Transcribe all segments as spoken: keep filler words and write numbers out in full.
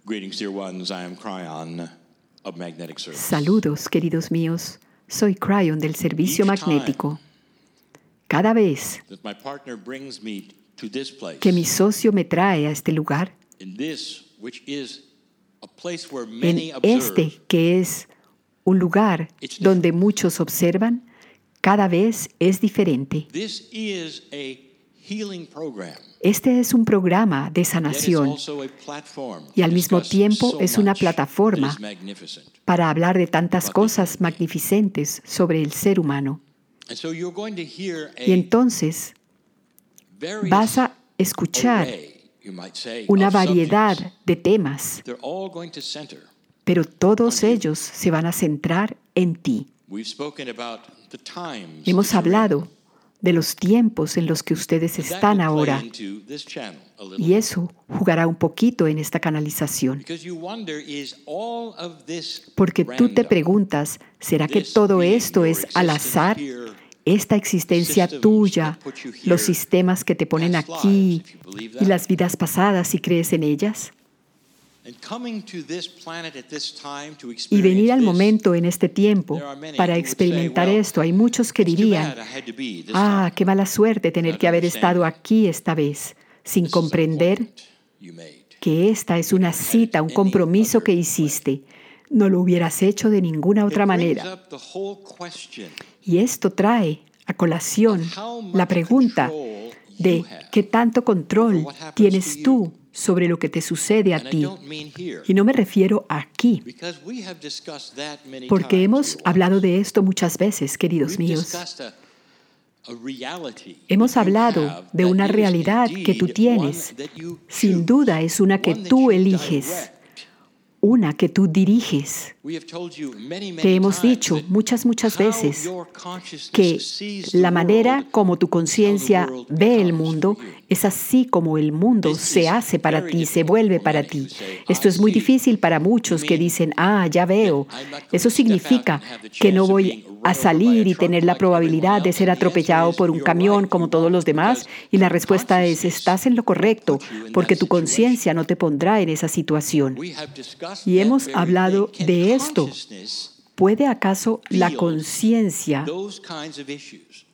Greetings, dear ones. I am Cryon of Magnetic Service. Saludos, queridos míos. Soy Cryon del servicio magnético. Cada vez That my partner brings me to this place, que mi socio me trae a este lugar, in this, which is a place where en many observe, este que es un lugar donde muchos observan, cada vez es diferente. this is a healing program. Este es un programa de Yet it's sanación also a platform y al to mismo discuss tiempo so es una much plataforma that is magnificent. para hablar de tantas cosas magnificentes sobre el ser humano. And so you're going to hear Y a entonces various vas a escuchar array, you might say, una of variedad subjects. de temas, They're all going to center. pero todos ellos se van a centrar en ti. We've spoken about the times Hemos that you're in. hablado de los tiempos en los que ustedes And that están will play ahora, into this channel a little y eso jugará un poquito en esta canalización. because you wonder, is all of this Porque tú te random? preguntas, ¿será que This todo being esto your es al existence azar? here, Esta existencia systems tuya, that put you here, los sistemas que te ponen past aquí lives, if you believe y that. las vidas pasadas, si crees en ellas. And coming to this planet at this time to Y venir al experience momento en este tiempo there are many para who would experimentar say, well, esto. Hay muchos que it's too dirían, bad I had to be this ah, time. qué mala suerte tener Not que haber understanding. estado aquí esta vez, sin This is an comprender appointment you made. que esta es una cita, un compromiso que hiciste. No lo hubieras hecho de ninguna otra It brings manera. up the whole question Y esto trae a colación la pregunta de qué tanto control tienes tú sobre lo que te sucede a and I ti. don't mean here, Y no me refiero a aquí, because we have discussed that many porque times, hemos dear ones. hablado de esto muchas veces, queridos We've míos. discussed a, a reality Hemos that you hablado have de that una is realidad que tú indeed tienes. one that you Sin choose, duda es una que one that tú you eliges, direct. una que tú diriges. We have told you many, many Te hemos times dicho that muchas, muchas how veces your consciousness que sees the la manera world como tu conciencia world ve el becomes mundo for you. es así como el mundo This se is hace para very ti, se difficult vuelve for para many ti. who say, Esto "I es muy see." difícil para muchos You que mean dicen, ah, ya veo. I'm not going Eso to step out significa and have the que no chance of voy being a run over by a salir y truck tener la like probabilidad everyone de else? ser And the answer atropellado is, por un you're camión right, como you todos los won't, demás. because Y la your respuesta es, consciousness estás en lo won't correcto, put you in porque that tu situation. conciencia no te pondrá en esa situación. We have discussed Y that hemos very hablado thing. Can de esto. consciousness ¿Puede acaso la feel conciencia those kinds of issues?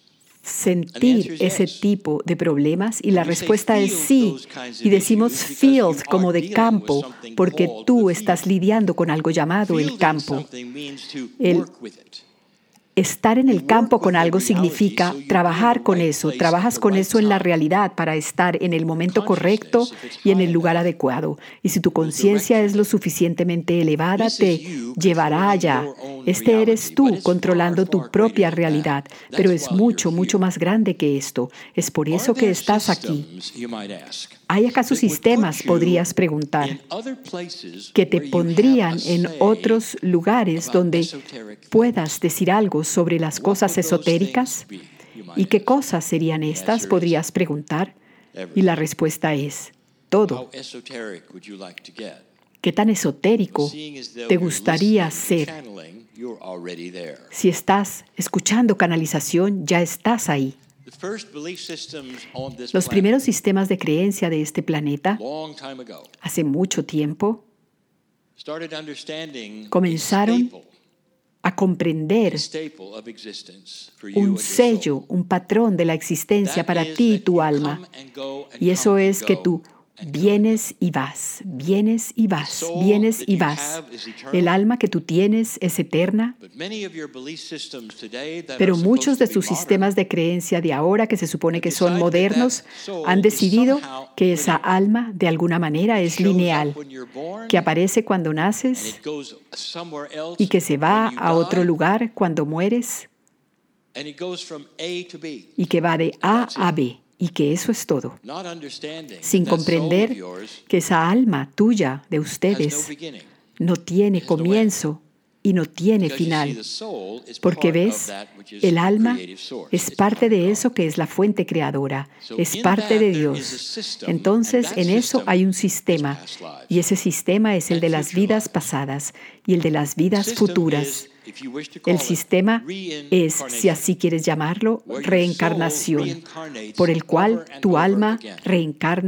sentir ese tipo de problemas? Y la We say respuesta es feel sí. those kinds of Y decimos issues because field you como are de dealing campo, with something porque called tú the estás field. lidiando con algo llamado el Fielding campo. something means to El- work with it. Estar en You el campo work con with the algo reality significa so you trabajar be in the con right eso, place trabajas at the con right eso en la time. realidad para estar en el momento correcto Consciousness, if it's y en high el lugar enough, adecuado. Y si tu will conciencia direct es you lo there. suficientemente elevada, This te is you llevará controlling allá. your own Este eres reality, tú but it's controlando far, tu far propia greater than that. realidad, That's pero es why you're mucho, mucho here. más grande que esto. Es por Are eso que there estás aquí. systems, you might ask, ¿Hay acaso that would sistemas, put you podrías preguntar, in other places que te where you have a pondrían en say otros lugares about donde esoteric puedas things? decir algo sobre las What cosas would those esotéricas? things be, you might ¿Y qué ask? cosas serían The estas? answer is Podrías preguntar. Y la everything. respuesta es How todo. esoteric would you like to get? ¿Qué tan esotérico Seeing as though te you're gustaría listening to ser? channeling, you're already there. Si estás escuchando canalización, ya estás ahí. The first belief systems on this Los planet, primeros sistemas de creencia de este planeta, long time ago, hace mucho tiempo, started understanding Comenzaron a staple, a comprender a staple of existence for you and un your sello, soul. un patrón de la existencia That para is ti y that tu you alma. come and go and Y eso come and es que go tú and go. vienes y vas, vienes y vas, soul vienes that y you vas. have is eternal. El alma que tú tienes es eterna, But many of your belief systems today that pero are muchos supposed de to be sus modern sistemas de creencia de ahora, que se supone que son have decided that modernos, that soul han is decidido somehow que esa linear. alma de alguna manera es shows up lineal, when you're born, que aparece cuando and naces it goes somewhere else y que se va when you a otro die, lugar cuando mueres and it goes from A to B. y que va de A that's a it. B. Y que eso es todo, Not understanding sin that that soul of comprender yours que esa alma tuya, de has no ustedes, beginning. no tiene It has no comienzo y no tiene Because you see, final. the soul is Porque part of ves, that which is el the alma creative source. es It's parte part of de God. eso que es la fuente creadora, So es in parte that de there is a Dios. system, Entonces, and that en eso system hay un is sistema, past lives. y ese sistema es el And de las future vidas lives. pasadas y el de las vidas System futuras. is, if you wish to call El it, sistema es, si reincarnation, así quieres llamarlo, where your soul reencarnación, reincarnates por el cual over and tu over alma again. reencarna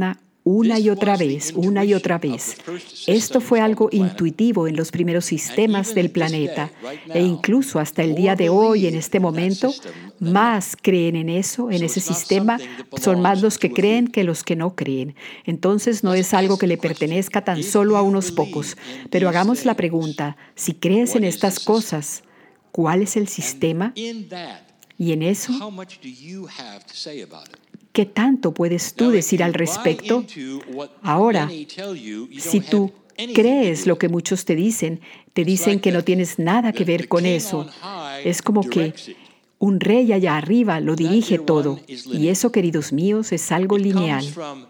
una y otra vez, una y otra vez. Esto fue algo intuitivo en los primeros sistemas del planeta e incluso hasta el día de hoy, en este momento, más creen en eso, en ese sistema, son más los que creen que los que no creen. Entonces no es algo que le pertenezca tan solo a unos pocos. Pero hagamos la pregunta, si crees en estas cosas, ¿cuál es el sistema? Y en eso, ¿qué tanto puedes tú decir al respecto? Ahora, si tú crees lo que muchos te dicen, te dicen que no tienes nada que ver con eso. Es como que un rey allá arriba lo dirige todo. Y eso, queridos míos, es algo lineal.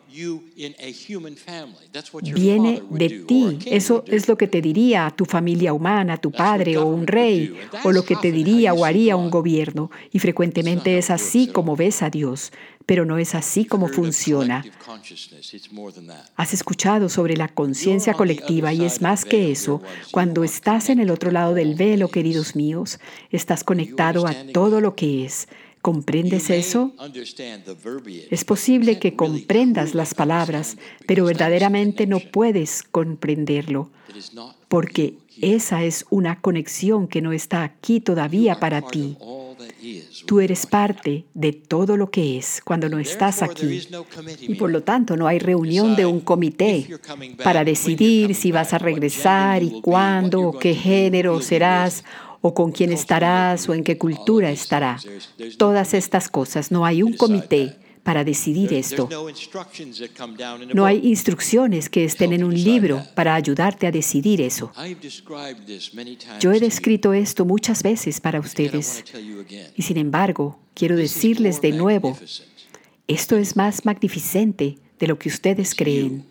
Viene de ti. Eso es lo que te diría tu familia humana, tu padre o un rey, o lo que te diría o haría un gobierno. Y frecuentemente es así como ves a Dios, pero no es así como funciona. Has escuchado sobre la conciencia colectiva y es más que eso. Cuando estás en el otro lado del velo, queridos míos, estás conectado a todo lo que es. ¿Comprendes eso? Es posible que comprendas las palabras, pero verdaderamente no puedes comprenderlo, porque esa es una conexión que no está aquí todavía para ti. Tú eres parte de todo lo que es cuando no estás aquí. Y por lo tanto no hay reunión de un comité para decidir si vas a regresar y cuándo, o qué género serás, o con quién estarás, o en qué cultura estará. Todas estas cosas. No hay un comité para decidir esto. No hay instrucciones que estén en un libro para ayudarte a decidir eso. Yo he descrito esto muchas veces para ustedes. Y sin embargo, quiero decirles de nuevo, esto es más magnificente de lo que ustedes creen.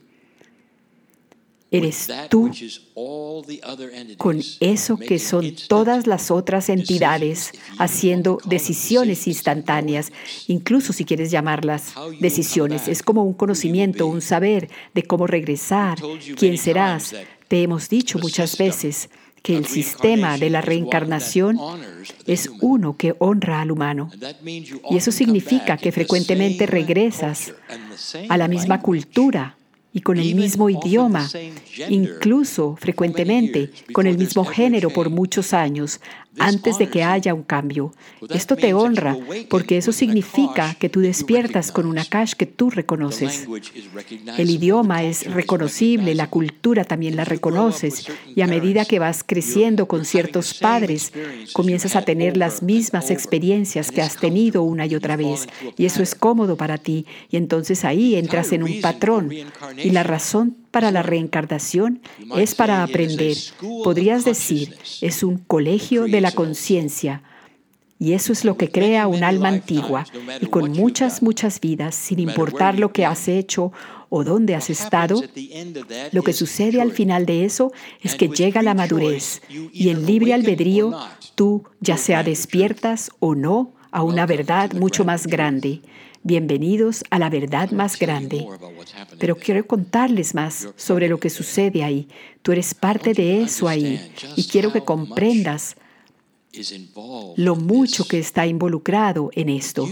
Eres tú con eso que son todas las otras entidades haciendo decisiones instantáneas, incluso si quieres llamarlas decisiones. Es como un conocimiento, un saber de cómo regresar, quién serás. Te hemos dicho muchas veces que el sistema de la reencarnación es uno que honra al humano. Y eso significa que frecuentemente regresas a la misma cultura y con el mismo idioma, incluso frecuentemente con el mismo género por muchos años, antes de que haya un cambio. Esto te honra, porque eso significa que tú despiertas con una Akash que tú reconoces. El idioma es reconocible, la cultura también la reconoces, y a medida que vas creciendo con ciertos padres, comienzas a tener las mismas experiencias que has tenido una y otra vez, y eso es cómodo para ti, y entonces ahí entras en un patrón. Y la razón para la reencarnación es para aprender. Podrías decir, es un colegio de la conciencia. Y eso es lo que crea un alma antigua. Y con muchas, muchas vidas, sin importar lo que has hecho o dónde has estado, lo que sucede al final de eso es que llega la madurez. Y en libre albedrío, tú ya sea despiertas o no a una verdad mucho más grande. Bienvenidos a la verdad más grande. Pero quiero contarles más sobre lo que sucede ahí. Tú eres parte de eso ahí. Y quiero que comprendas lo mucho que está involucrado en esto.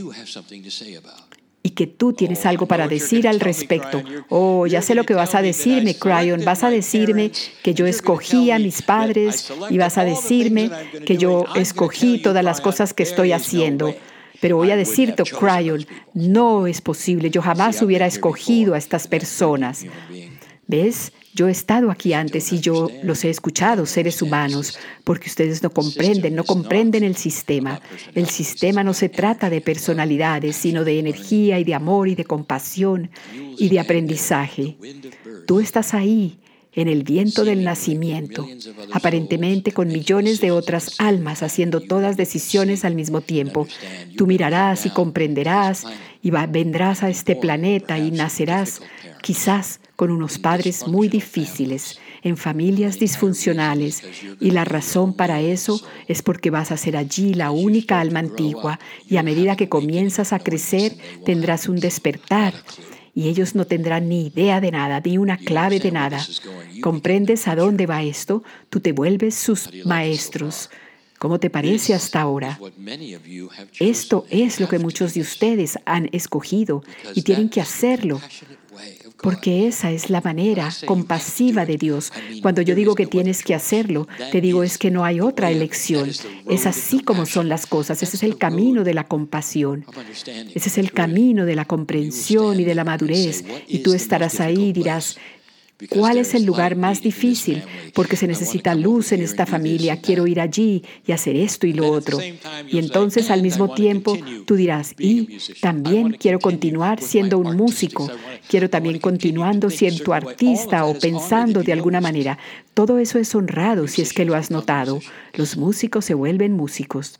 Y que tú tienes algo para decir al respecto. Oh, ya sé lo que vas a decirme, Cryon. Vas a decirme que yo escogí a mis padres y vas a decirme que yo escogí todas las cosas que estoy haciendo. Pero voy a decirte, Cryon, no es posible. Yo jamás hubiera escogido a estas personas. ¿Ves? Yo he estado aquí antes y yo los he escuchado, seres humanos, porque ustedes no comprenden, no comprenden el sistema. El sistema no se trata de personalidades, sino de energía y de amor y de compasión y de aprendizaje. Tú estás ahí, en el viento del nacimiento, aparentemente con millones de otras almas haciendo todas decisiones al mismo tiempo. Tú mirarás y comprenderás y va, vendrás a este planeta y nacerás quizás con unos padres muy difíciles, en familias disfuncionales, y la razón para eso es porque vas a ser allí la única alma antigua y a medida que comienzas a crecer tendrás un despertar. Y ellos no tendrán ni idea de nada, ni una clave de nada. ¿Comprendes a dónde va esto? Tú te vuelves sus maestros. ¿Cómo te parece hasta ahora? Esto es lo que muchos de ustedes han escogido y tienen que hacerlo, Porque esa es la manera compasiva de Dios. Cuando yo digo que tienes que hacerlo, te digo es que no hay otra elección. Es así como son las cosas. Ese es el camino de la compasión. Ese es el camino de la comprensión y de la madurez. Y tú estarás ahí y dirás, ¿cuál es el lugar más difícil? Porque se necesita luz en esta familia. Quiero ir allí y hacer esto y lo otro. Y entonces, al mismo tiempo, tú dirás, y también quiero continuar siendo un músico. Quiero también continuando siendo artista o pensando de alguna manera. Todo eso es honrado si es que lo has notado. Los músicos se vuelven músicos.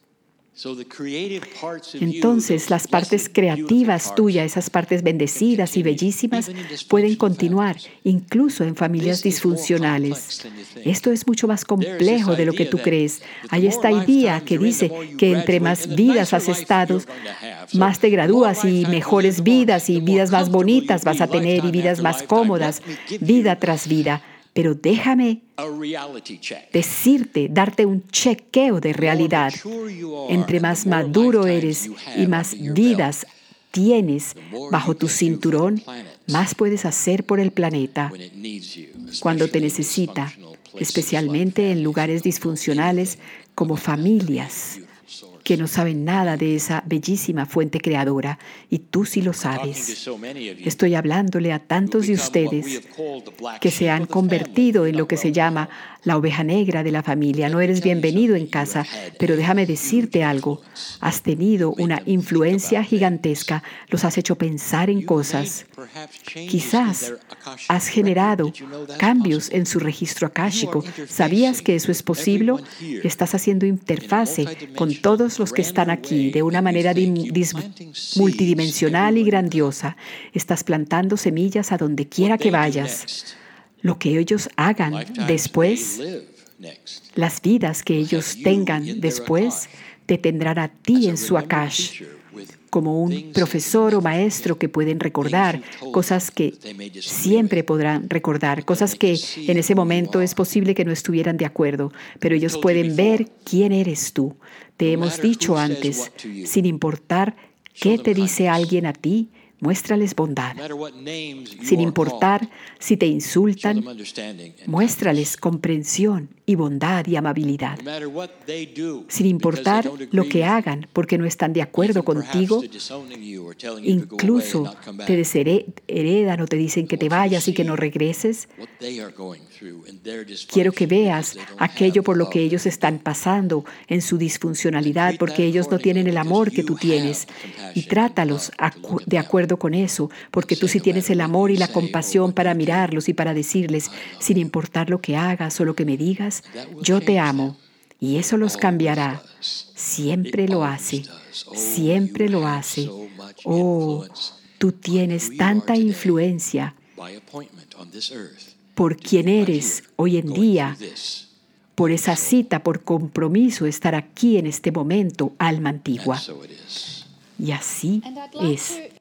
Entonces, las partes creativas tuyas, esas partes bendecidas y bellísimas, pueden continuar, incluso en familias disfuncionales. Esto es mucho más complejo de lo que tú crees. Hay esta idea que dice que entre más vidas has estado, más te gradúas y mejores vidas y vidas más bonitas vas a tener y vidas más cómodas, vida tras vida. Pero déjame decirte, darte un chequeo de realidad. Entre más maduro eres y más vidas tienes bajo tu cinturón, más puedes hacer por el planeta cuando te necesita, especialmente en lugares disfuncionales como familias que no saben nada de esa bellísima fuente creadora, y tú sí lo sabes. Estoy hablándole a tantos de ustedes que se han convertido en lo que se llama la oveja negra de la familia. No eres bienvenido en casa, pero déjame decirte algo. Has tenido una influencia gigantesca, los has hecho pensar en cosas. Quizás has generado cambios en su registro akáshico. ¿Sabías que eso es posible? Estás haciendo interfase con todos los que están aquí de una manera multidimensional y grandiosa. Estás plantando semillas a donde quiera que vayas. Lo que ellos hagan después, las vidas que ellos tengan después, te tendrán a ti en su akash, como un profesor o maestro que pueden recordar cosas que siempre podrán recordar, cosas que en ese momento es posible que no estuvieran de acuerdo, pero ellos pueden ver quién eres tú. Te hemos dicho antes, sin importar qué te dice alguien a ti, muéstrales bondad. Sin importar si te insultan, muéstrales comprensión y bondad y amabilidad. Sin importar lo que hagan porque no están de acuerdo contigo, incluso te desheredan o te dicen que te vayas y que no regreses. Quiero que veas aquello por lo que ellos están pasando en su disfuncionalidad, porque ellos no tienen el amor que tú tienes, y trátalos de acuerdo con eso, porque tú sí tienes el amor y la compasión para mirarlos y para decirles, sin importar lo que hagas o lo que me digas, yo te amo. Y eso los cambiará. Siempre lo hace. Siempre lo hace. Oh, tú tienes tanta influencia por quien eres hoy en día, por esa cita, por compromiso, estar aquí en este momento, alma antigua. Y así es.